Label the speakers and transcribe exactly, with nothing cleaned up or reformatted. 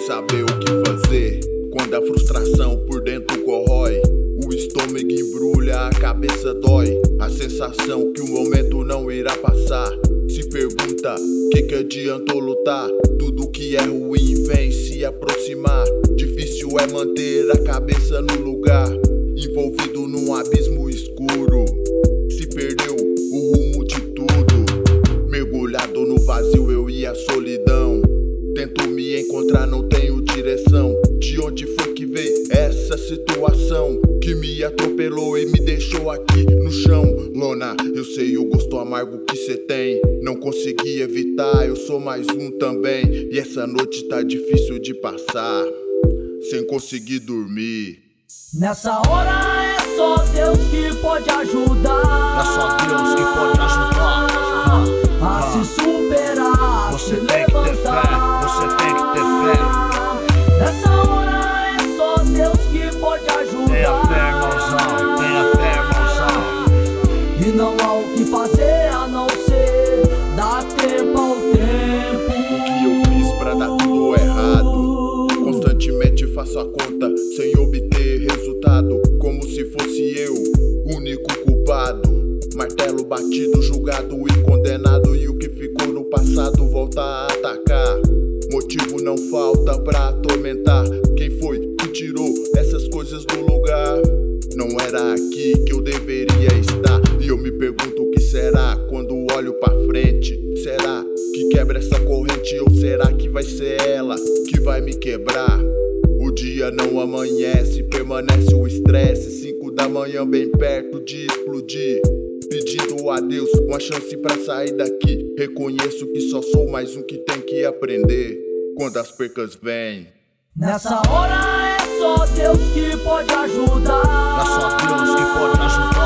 Speaker 1: saber o que fazer. Quando a frustração por dentro corrói, o estômago embrulha, a cabeça dói. A sensação que o momento não irá passar. Se pergunta, que que adiantou lutar? Tudo que é ruim vem se aproximar. Difícil é manter a cabeça no lugar. Envolvido num abismo escuro, se perdeu o rumo de tudo. Mergulhado no vazio eu e a solidão. Tento me encontrar, não tenho direção. De onde foi que veio essa situação que me atropelou e me deixou aqui no chão? Lona, eu sei o gosto amargo que cê tem. Não consegui evitar, eu sou mais um também. E essa noite tá difícil de passar, sem conseguir dormir.
Speaker 2: Nessa hora é só Deus que pode ajudar.
Speaker 3: É só Deus que pode ajudar
Speaker 2: a ah. se superar.
Speaker 3: Você
Speaker 2: se
Speaker 3: tem que ter fé, você tem que ter fé.
Speaker 2: Nessa hora é só Deus que pode ajudar.
Speaker 3: Tenha fé, irmãozão, tenha fé, irmãozão.
Speaker 2: E não há o que fazer a não ser dar tempo ao tempo.
Speaker 1: O que eu fiz pra dar tudo errado? Constantemente faço a conta sem obter resultado, como se fosse eu o único culpado. Martelo batido, julgado e condenado, e o que ficou no passado volta a atacar. Motivo não falta pra atormentar. Quem foi que tirou essas coisas do lugar? Não era aqui que eu deveria estar. E eu me pergunto o que será quando olho pra frente. Será que quebra essa corrente, ou será que vai ser ela que vai me quebrar? O dia não amanhece, permanece o estresse. Cinco da manhã bem perto de explodir, pedindo a Deus uma chance pra sair daqui. Reconheço que só sou mais um que tem que aprender quando as percas vêm.
Speaker 2: Nessa hora é só Deus que pode ajudar.
Speaker 3: É só Deus que pode ajudar.